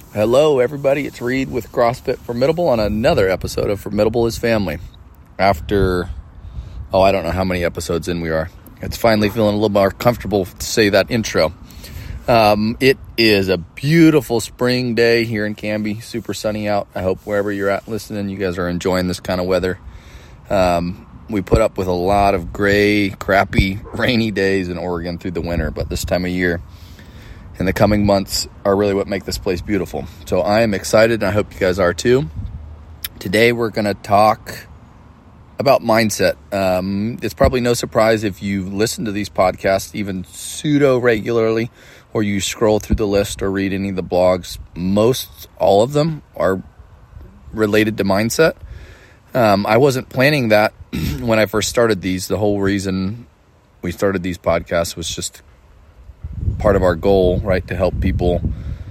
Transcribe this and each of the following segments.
Hello, everybody. It's Reed with CrossFit Formidable on another episode of Formidable is Family. After, I don't know how many episodes in we are. It's finally feeling a little more comfortable to say that intro. It is a beautiful spring day here in Canby. Super sunny out. I hope wherever you're at listening, you guys are enjoying this kind of weather. We put up with a lot of gray, crappy, rainy days in Oregon through the winter, but this time of year and the coming months are really what make this place beautiful. So I am excited, and I hope you guys are too. Today we're going to talk about mindset. It's probably no surprise if you listen to these podcasts even pseudo-regularly, or you scroll through the list or read any of the blogs. All of them are related to mindset. I wasn't planning that when I first started these. The whole reason we started these podcasts was just part of our goal, right, to help people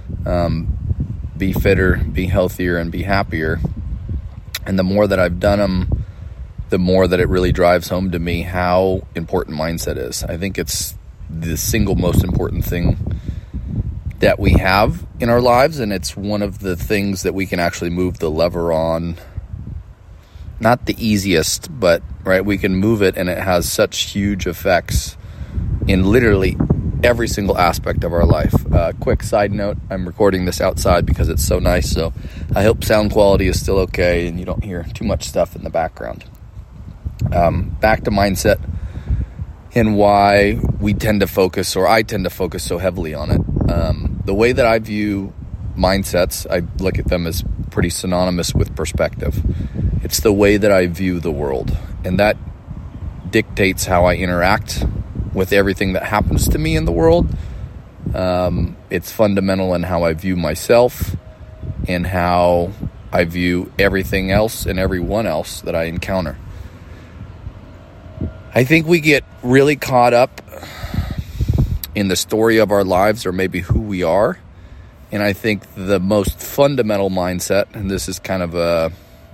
be fitter, be healthier, and be happier. And the more that I've done them, the more that it really drives home to me how important mindset is. I think it's the single most important thing that we have in our lives, and it's one of the things that we can actually move the lever on. Not the easiest, but right, we can move it, and it has such huge effects in literally every single aspect of our life. Quick side note, I'm recording this outside because it's so nice, so I hope sound quality is still okay and you don't hear too much stuff in the background. Back to mindset and why we tend to focus, or I tend to focus so heavily on it. The way that I view mindsets, I look at them as pretty synonymous with perspective. It's the way that I view the world, and that dictates how I interact with everything that happens to me in the world. It's fundamental in how I view myself and how I view everything else and everyone else that I encounter. I think we get really caught up in the story of our lives, or maybe who we are. And I think the most fundamental mindset, and this is kind of a,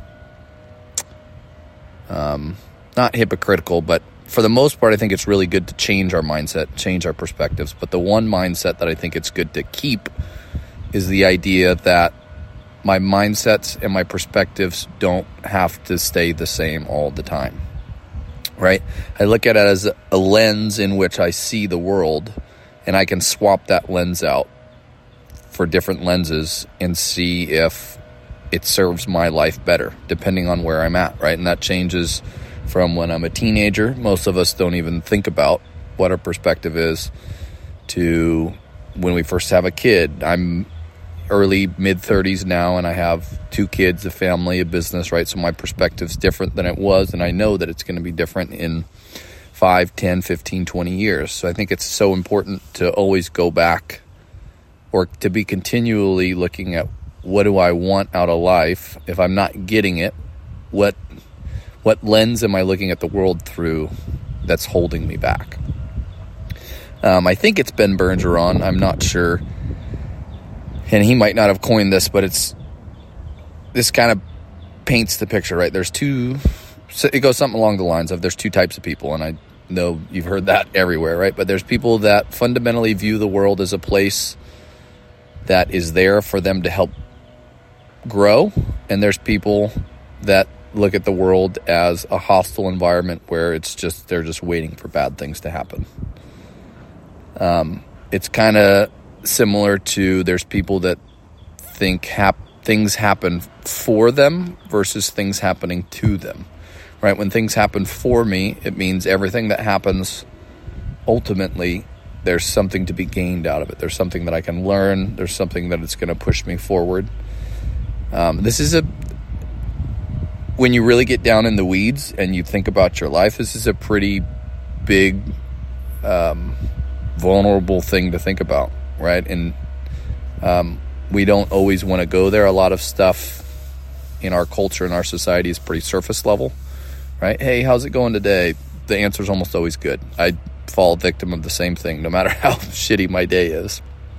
not hypocritical, but for the most part, I think it's really good to change our mindset, change our perspectives. But the one mindset that I think it's good to keep is the idea that my mindsets and my perspectives don't have to stay the same all the time, right? I look at it as a lens in which I see the world, and I can swap that lens out for different lenses and see if it serves my life better, depending on where I'm at, right? And that changes from when I'm a teenager. Most of us don't even think about what our perspective is, to when we first have a kid. I'm early, mid-30s now, and I have 2 kids, a family, a business, right? So my perspective's different than it was, and I know that it's going to be different in 5, 10, 15, 20 years. So I think it's so important to always go back, or to be continually looking at, what do I want out of life? If I'm not getting it, what lens am I looking at the world through that's holding me back? I think it's Ben Bergeron. I'm not sure. And he might not have coined this, but this kind of paints the picture, right? It goes something along the lines of, there's 2 types of people, and I know you've heard that everywhere, right? But there's people that fundamentally view the world as a place that is there for them to help grow, and there's people that look at the world as a hostile environment where they're just waiting for bad things to happen. It's kind of similar to, there's people that think things happen for them versus things happening to them, right? When things happen for me, it means everything that happens, ultimately, there's something to be gained out of it. There's something that I can learn. There's something that it's going to push me forward. When you really get down in the weeds and you think about your life, this is a pretty big, vulnerable thing to think about, right? And we don't always want to go there. A lot of stuff in our culture and our society is pretty surface level, right? Hey, how's it going today? The answer is almost always good. I fall victim of the same thing, no matter how shitty my day is.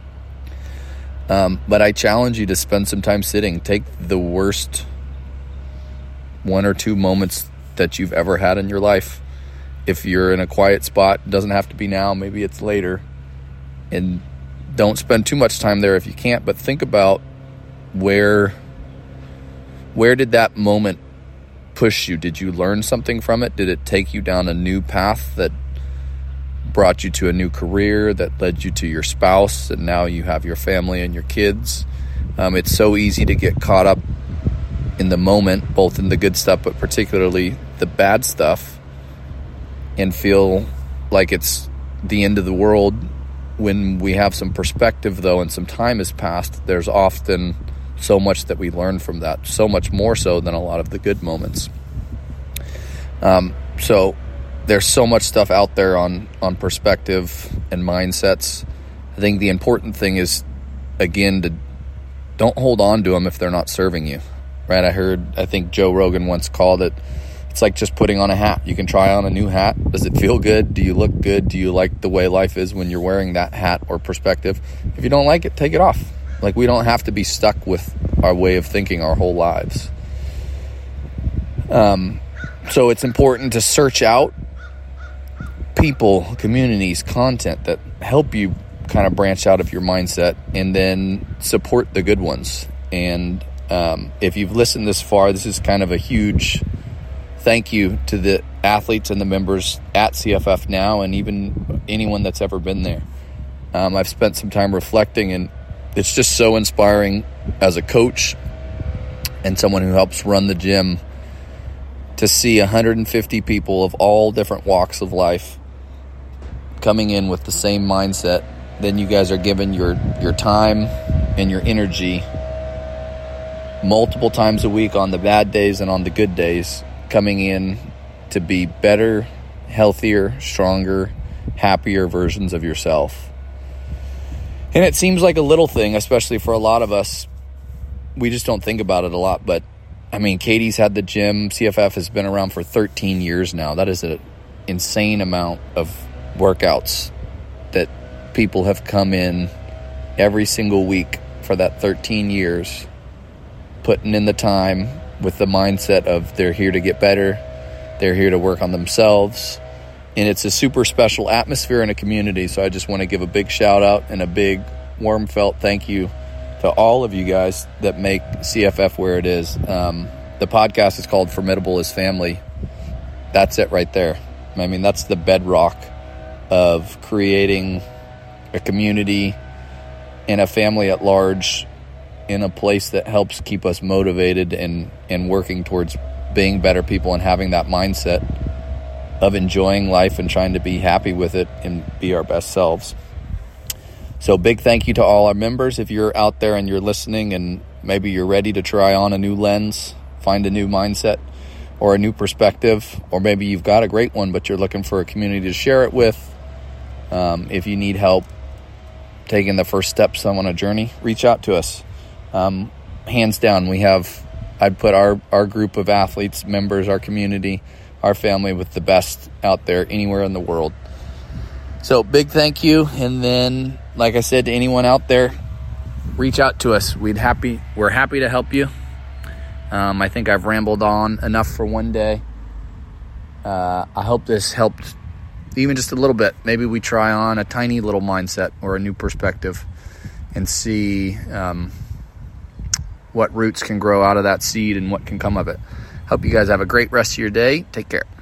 But I challenge you to spend some time sitting. Take the worst 1 or 2 moments that you've ever had in your life. If you're in a quiet spot, it doesn't have to be now, maybe it's later. And don't spend too much time there if you can't, but think about where did that moment push you? Did you learn something from it? Did it take you down a new path that brought you to a new career, that led you to your spouse, and now you have your family and your kids? It's so easy to get caught up in the moment, both in the good stuff, but particularly the bad stuff, and feel like it's the end of the world. When we have some perspective, though, and some time has passed, there's often so much that we learn from that, so much more so than a lot of the good moments. So there's so much stuff out there on perspective and mindsets. I think the important thing is, again, to don't hold on to them if they're not serving you, right? I think Joe Rogan once called it, it's like just putting on a hat. You can try on a new hat. Does it feel good? Do you look good? Do you like the way life is when you're wearing that hat or perspective? If you don't like it, take it off. Like, we don't have to be stuck with our way of thinking our whole lives. So it's important to search out people, communities, content that help you kind of branch out of your mindset, and then support the good ones. And if you've listened this far, this is kind of a huge thank you to the athletes and the members at CFF now, and even anyone that's ever been there. I've spent some time reflecting, and it's just so inspiring as a coach and someone who helps run the gym to see 150 people of all different walks of life coming in with the same mindset. Then you guys are given your time and your energy multiple times a week on the bad days and on the good days, coming in to be better, healthier, stronger, happier versions of yourself. And it seems like a little thing, especially for a lot of us. We just don't think about it a lot. But, I mean, Katie's had the gym. CFF has been around for 13 years now. That is an insane amount of workouts that people have come in every single week for that 13 years, putting in the time with the mindset of they're here to get better, they're here to work on themselves, and it's a super special atmosphere in a community. So I just want to give a big shout out and a big warm felt thank you to all of you guys that make CFF where it is. The podcast is called Formidable is Family. That's it right there. I mean, that's the bedrock of creating a community and a family at large in a place that helps keep us motivated and working towards being better people and having that mindset of enjoying life and trying to be happy with it and be our best selves. So big thank you to all our members. If you're out there and you're listening and maybe you're ready to try on a new lens, find a new mindset or a new perspective, or maybe you've got a great one but you're looking for a community to share it with, if you need help taking the first steps on a journey, reach out to us. Hands down, I'd put our group of athletes, members, our community, our family with the best out there anywhere in the world. So big thank you. And then, like I said, to anyone out there, reach out to us. We're happy to help you. I think I've rambled on enough for one day. I hope this helped even just a little bit. Maybe we try on a tiny little mindset or a new perspective and see what roots can grow out of that seed and what can come of it. Hope you guys have a great rest of your day. Take care.